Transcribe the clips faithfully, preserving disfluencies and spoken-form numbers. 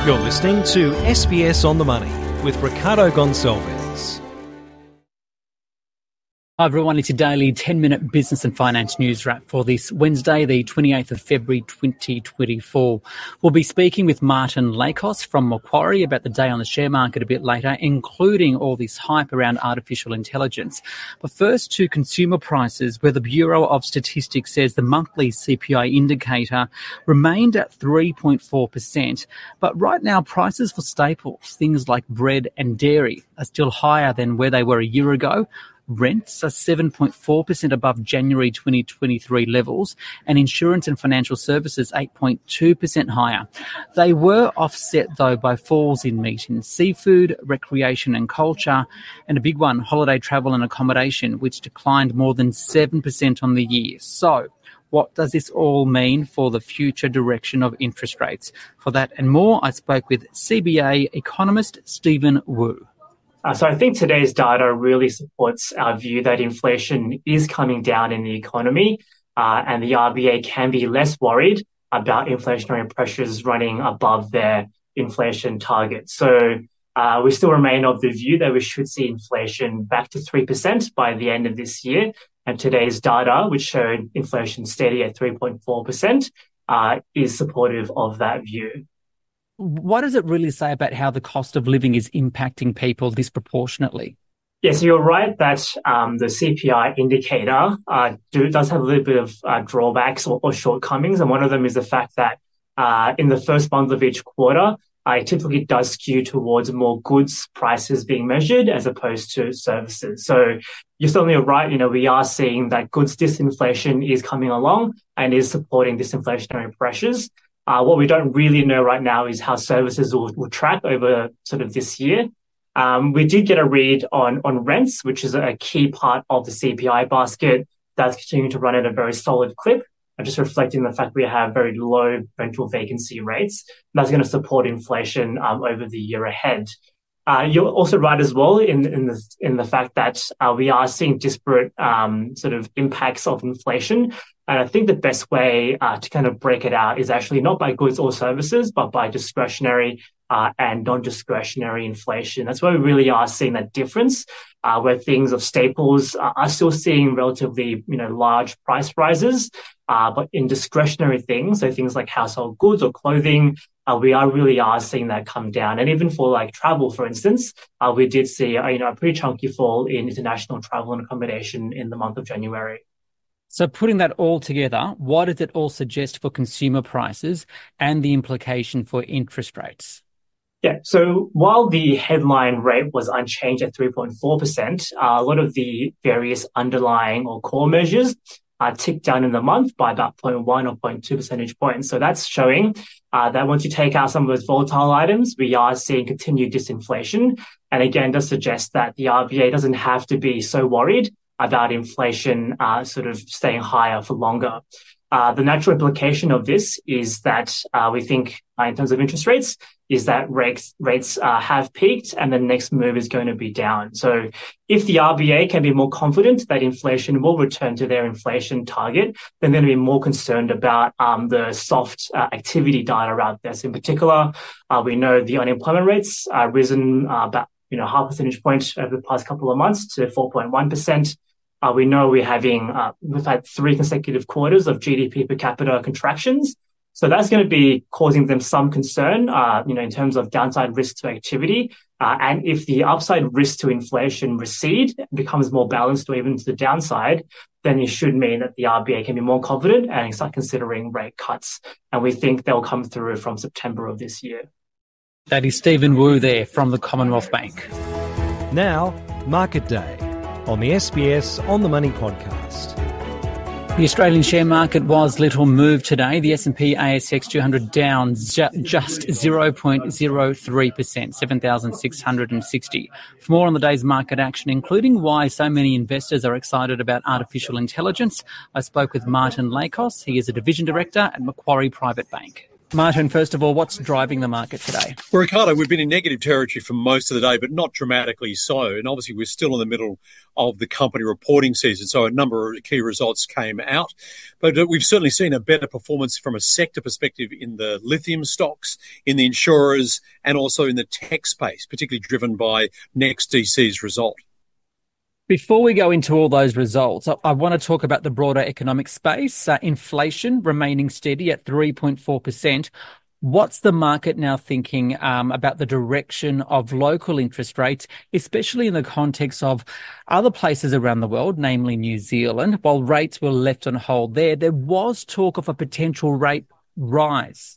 You're listening to S B S On The Money with Ricardo Gonçalves. Hi everyone, it's your daily ten-minute business and finance news wrap for this Wednesday, the twenty-eighth of February twenty twenty-four. We'll be speaking with Martin Lakos from Macquarie about the day on the share market a bit later, including all this hype around artificial intelligence. But first to consumer prices, where the Bureau of Statistics says the monthly C P I indicator remained at three point four percent. But right now, prices for staples, things like bread and dairy, are still higher than where they were a year ago. Rents are seven point four percent above January twenty twenty-three levels, and insurance and financial services eight point two percent higher. They were offset, though, by falls in meat and seafood, recreation and culture, and a big one, holiday travel and accommodation, which declined more than seven percent on the year. So, what does this all mean for the future direction of interest rates? For that and more, I spoke with C B A economist Stephen Wu. Uh, so I think today's data really supports our view that inflation is coming down in the economy, uh, and the R B A can be less worried about inflationary pressures running above their inflation target. So uh, we still remain of the view that we should see inflation back to three percent by the end of this year. And today's data, which showed inflation steady at three point four percent, uh, is supportive of that view. What does it really say about how the cost of living is impacting people disproportionately? Yes, so you're right that um, the C P I indicator uh, do, does have a little bit of uh, drawbacks or, or shortcomings. And one of them is the fact that uh, in the first month of each quarter, uh, it typically does skew towards more goods prices being measured as opposed to services. So you're certainly right. You know, we are seeing that goods disinflation is coming along and is supporting disinflationary pressures. Uh, what we don't really know right now is how services will, will track over sort of this year. Um, we did get a read on, on rents, which is a key part of the C P I basket that's continuing to run at a very solid clip, and just reflecting the fact we have very low rental vacancy rates. That's going to support inflation um, over the year ahead. Uh, you're also right as well in, in, the, in the fact that uh, we are seeing disparate um, sort of impacts of inflation. And I think the best way uh, to kind of break it out is actually not by goods or services, but by discretionary uh, and non-discretionary inflation. That's where we really are seeing that difference, uh, where things of staples uh, are still seeing relatively, you know, large price rises. Uh, but in discretionary things, so things like household goods or clothing, uh, we are really are seeing that come down. And even for like travel, for instance, uh, we did see uh, you know a pretty chunky fall in international travel and accommodation in the month of January. So putting that all together, what does it all suggest for consumer prices and the implication for interest rates? Yeah, so while the headline rate was unchanged at three point four percent, uh, a lot of the various underlying or core measures uh, ticked down in the month by about zero point one or zero point two percentage points. So that's showing uh, that once you take out some of those volatile items, we are seeing continued disinflation. And again, does suggest that the R B A doesn't have to be so worried about inflation uh, sort of staying higher for longer. Uh, the natural implication of this is that uh, we think uh, in terms of interest rates is that rates, rates uh, have peaked and the next move is going to be down. So if the R B A can be more confident that inflation will return to their inflation target, then they're going to be more concerned about um, the soft uh, activity data out there. So in particular, uh, we know the unemployment rates are risen uh, about you know half percentage point over the past couple of months to four point one percent. Uh, we know we're having, uh, we've had three consecutive quarters of G D P per capita contractions. So that's going to be causing them some concern, uh, you know, in terms of downside risk to activity. Uh, and if the upside risk to inflation recede, becomes more balanced or even to the downside, then it should mean that the R B A can be more confident and start considering rate cuts. And we think they'll come through from September of this year. That is Stephen Wu there from the Commonwealth Bank. Now, Market Day on the S B S On The Money podcast. The Australian share market was little moved today. The S and P A S X two hundred down ju- just zero point zero three percent, seven thousand six hundred sixty. For more on the day's market action, including why so many investors are excited about artificial intelligence, I spoke with Martin Lakos. He is a Division Director at Macquarie Private Bank. Martin, first of all, what's driving the market today? Well, Ricardo, we've been in negative territory for most of the day, but not dramatically so. And obviously, we're still in the middle of the company reporting season, so a number of key results came out. But we've certainly seen a better performance from a sector perspective in the lithium stocks, in the insurers, and also in the tech space, particularly driven by NextDC's result. Before we go into all those results, I, I want to talk about the broader economic space. Uh, inflation remaining steady at three point four percent. What's the market now thinking um, about the direction of local interest rates, especially in the context of other places around the world, namely New Zealand? While rates were left on hold there, there was talk of a potential rate rise.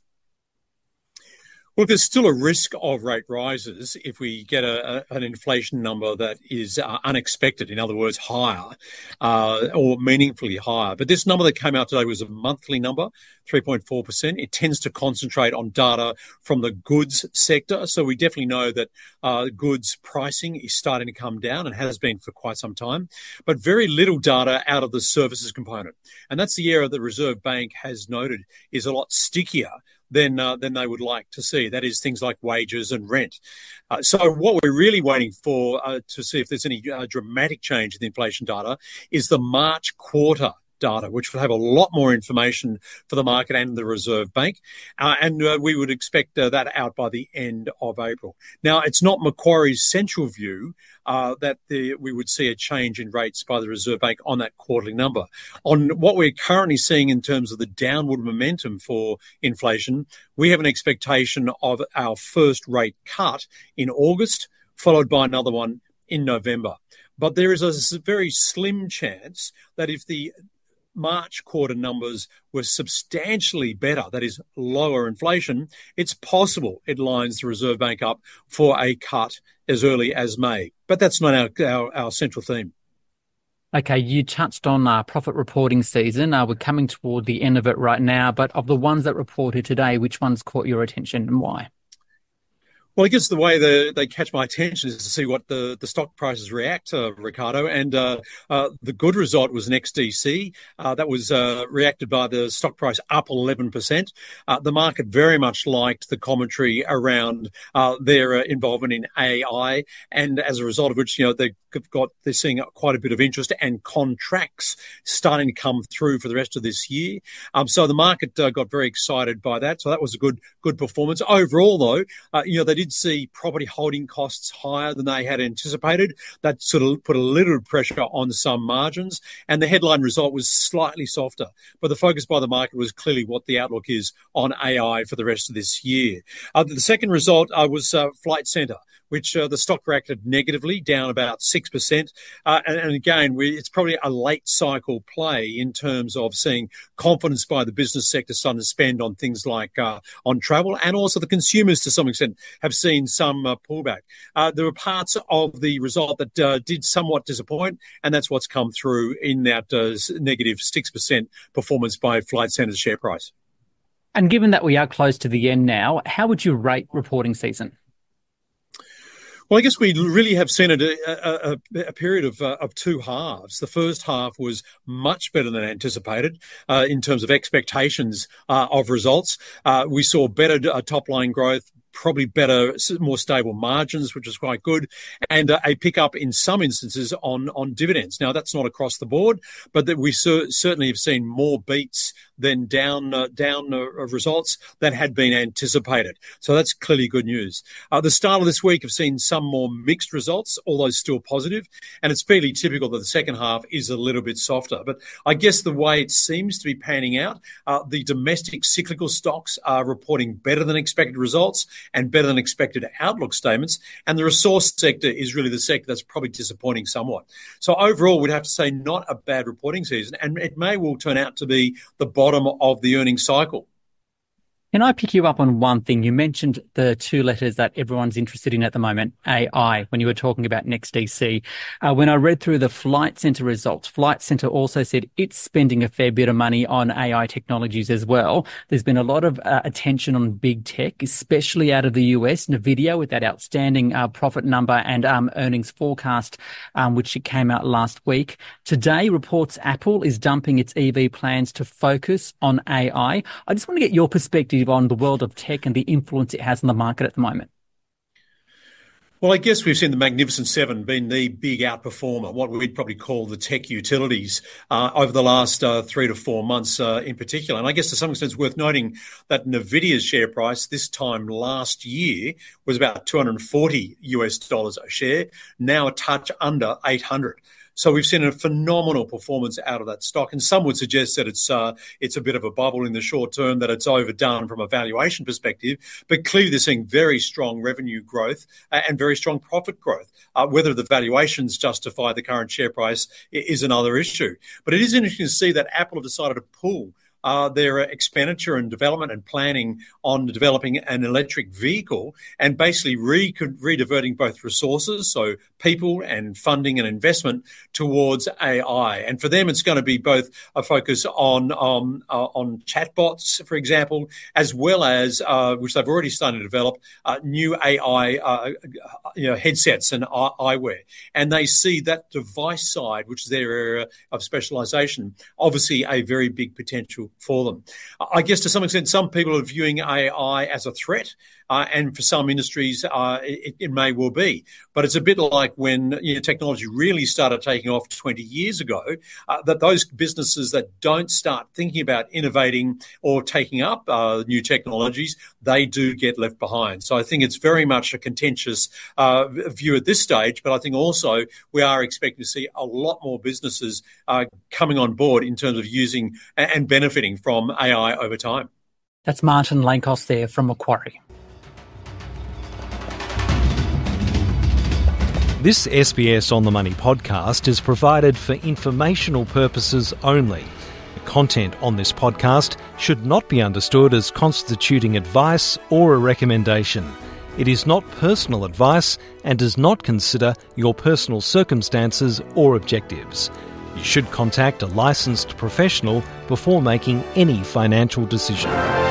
Well, there's still a risk of rate rises if we get a, a, an inflation number that is uh, unexpected, in other words, higher uh, or meaningfully higher. But this number that came out today was a monthly number, three point four percent. It tends to concentrate on data from the goods sector. So we definitely know that uh, goods pricing is starting to come down and has been for quite some time, but very little data out of the services component. And that's the area the Reserve Bank has noted is a lot stickier than uh, than they would like to see. That is things like wages and rent. Uh, so what we're really waiting for uh, to see if there's any uh, dramatic change in the inflation data is the March quarter data, which will have a lot more information for the market and the Reserve Bank. Uh, and uh, we would expect uh, that out by the end of April. Now, it's not Macquarie's central view uh, that the, we would see a change in rates by the Reserve Bank on that quarterly number. On what we're currently seeing in terms of the downward momentum for inflation, we have an expectation of our first rate cut in August, followed by another one in November. But there is a very slim chance that if the March quarter numbers were substantially better, that is lower inflation, it's possible it lines the Reserve Bank up for a cut as early as May. But that's not our, our, our central theme. Okay, you touched on uh, profit reporting season. Uh, we're coming toward the end of it right now, but of the ones that reported today, which ones caught your attention and why? Well, I guess the way the, they catch my attention is to see what the, the stock prices react, uh, Ricardo. And uh, uh, the good result was NextDC. Uh, that was uh, reacted by the stock price up eleven percent. Uh, the market very much liked the commentary around uh, their uh, involvement in A I. And as a result of which, you know, they've got, they're seeing quite a bit of interest and contracts starting to come through for the rest of this year. Um, so the market uh, got very excited by that. So that was a good, good performance. Overall, though, uh, you know, they did see property holding costs higher than they had anticipated. That sort of put a little pressure on some margins, and the headline result was slightly softer. But the focus by the market was clearly what the outlook is on A I for the rest of this year. Uh, the second result uh, was uh, Flight Centre, which uh, the stock reacted negatively, down about six percent. Uh, and, and again, we, it's probably a late cycle play in terms of seeing confidence by the business sector starting to spend on things like uh, on travel, and also the consumers to some extent have seen some uh, pullback. Uh, there were parts of the result that uh, did somewhat disappoint, and that's what's come through in that uh, negative six percent performance by Flight Centre's share price. And given that we are close to the end now, how would you rate reporting season? Well, I guess we really have seen a, a, a, a period of, uh, of two halves. The first half was much better than anticipated uh, in terms of expectations uh, of results. Uh, we saw better uh, top-line growth, probably better, more stable margins, which is quite good, and uh, a pickup in some instances on, on dividends. Now, that's not across the board, but that we cer- certainly have seen more beats than down uh, down uh, results that had been anticipated. So that's clearly good news. Uh, the start of this week have seen some more mixed results, although still positive, and it's fairly typical that the second half is a little bit softer. But I guess the way it seems to be panning out, uh, the domestic cyclical stocks are reporting better than expected results and better than expected outlook statements, and the resource sector is really the sector that's probably disappointing somewhat. So overall, we'd have to say not a bad reporting season, and it may well turn out to be the bottom of the earnings cycle. Can I pick you up on one thing? You mentioned the two letters that everyone's interested in at the moment, A I, when you were talking about NextDC. Uh, when I read through the Flight Centre results, Flight Centre also said it's spending a fair bit of money on A I technologies as well. There's been a lot of uh, attention on big tech, especially out of the U S. NVIDIA with that outstanding uh, profit number and um, earnings forecast, um, which it came out last week. Today, reports Apple is dumping its E V plans to focus on A I. I just want to get your perspective perspective on the world of tech and the influence it has on the market at the moment? Well, I guess we've seen the Magnificent Seven being the big outperformer, what we'd probably call the tech utilities, uh, over the last uh, three to four months uh, in particular. And I guess to some extent it's worth noting that NVIDIA's share price this time last year was about two hundred forty US dollars a share, now a touch under eight hundred. So we've seen a phenomenal performance out of that stock, and some would suggest that it's uh, it's a bit of a bubble in the short term, that it's overdone from a valuation perspective. But clearly, they're seeing very strong revenue growth and very strong profit growth. Uh, whether the valuations justify the current share price is another issue. But it is interesting to see that Apple have decided to pull Uh, their expenditure and development and planning on developing an electric vehicle, and basically re- rediverting both resources, so people and funding and investment, towards A I. And for them, it's going to be both a focus on um, uh, on chatbots, for example, as well as, uh, which they've already started to develop, uh, new A I uh, you know, headsets and eyewear. And they see that device side, which is their area of specialisation, obviously a very big potential for them. I guess to some extent, some people are viewing A I as a threat, uh, and for some industries, uh, it, it may well be. But it's a bit like when you know, technology really started taking off twenty years ago, uh, that those businesses that don't start thinking about innovating or taking up uh, new technologies, they do get left behind. So I think it's very much a contentious uh, view at this stage, but I think also we are expecting to see a lot more businesses uh, coming on board in terms of using and benefiting from A I over time. That's Martin Lakos there from Macquarie. This S B S On The Money podcast is provided for informational purposes only. The content on this podcast should not be understood as constituting advice or a recommendation. It is not personal advice and does not consider your personal circumstances or objectives. You should contact a licensed professional before making any financial decision.